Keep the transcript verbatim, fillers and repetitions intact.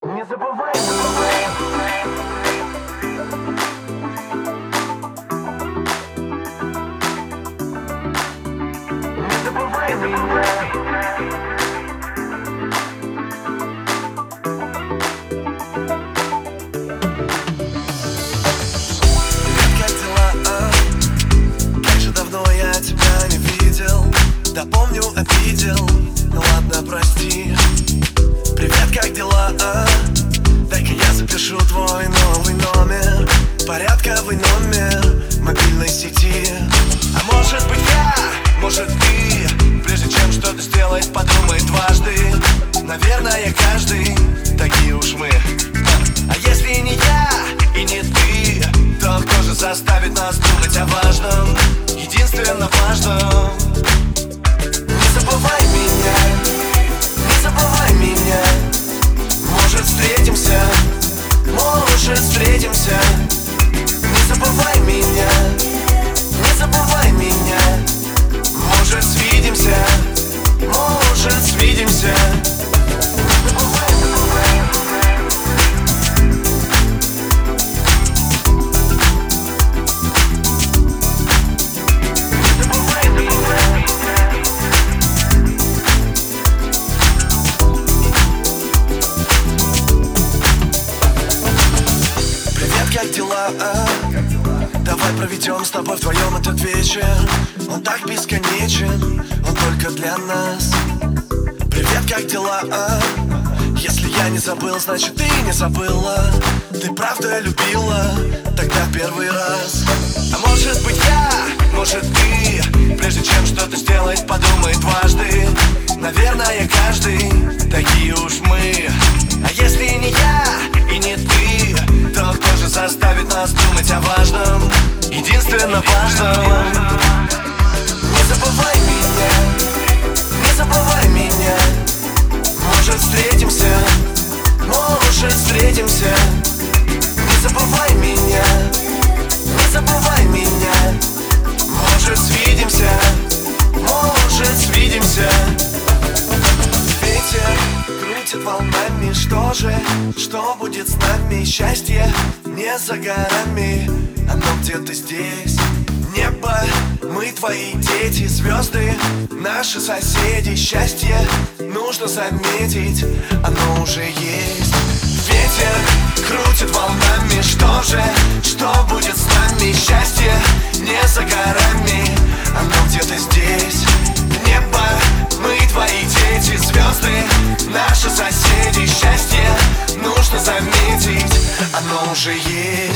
Не забывай, не забывай. Не забывай, не забывай. Привет, как дела, а? Как же давно я тебя не видел. Да помню, обидел, ну ладно, прости. Привет, как дела, а? Дай-ка я запишу твой новый номер, порядковый номер мобильной сети. А может быть я, может ты, прежде чем что-то сделать, подумай дважды. Наверное, каждый, такие уж мы. А если не я и не ты, то кто же заставит нас думать о важном, единственно важном? Не забывай меня, не забывай меня. Может встретимся, может встретимся. Не забывай меня, не забывай меня. Может свидимся, может свидимся. Не забывай, не забывай. Не забывай меня. Как дела, а? Давай проведем с тобой вдвоем этот вечер. Он так бесконечен, он только для нас. Привет, как дела, а? Если я не забыл, значит ты не забыла. Ты правда любила тогда первый раз. А может быть я, может ты, прежде чем что-то сделать, подумай дважды. Наверное, каждый, такие уж мы. А если не я и не ты, то кто же заставит нас думать о важном, единственно важном? Не забывай меня, не забывай меня. Может встретимся, может встретимся. Не забывай меня, не забывай меня. Может свидимся, может свидимся. Ветер крутит волнами, что же, что будет с нами? Счастье не за горами, оно где-то здесь. Небо, мы твои дети, звезды, наши соседи. Счастье нужно заметить, оно уже есть. Ветер крутит волнами, что же, что будет с нами? Счастье не за горами, оно где-то здесь. Небо, мы твои дети, звезды, наши соседи. Счастье нужно заметить, оно уже есть.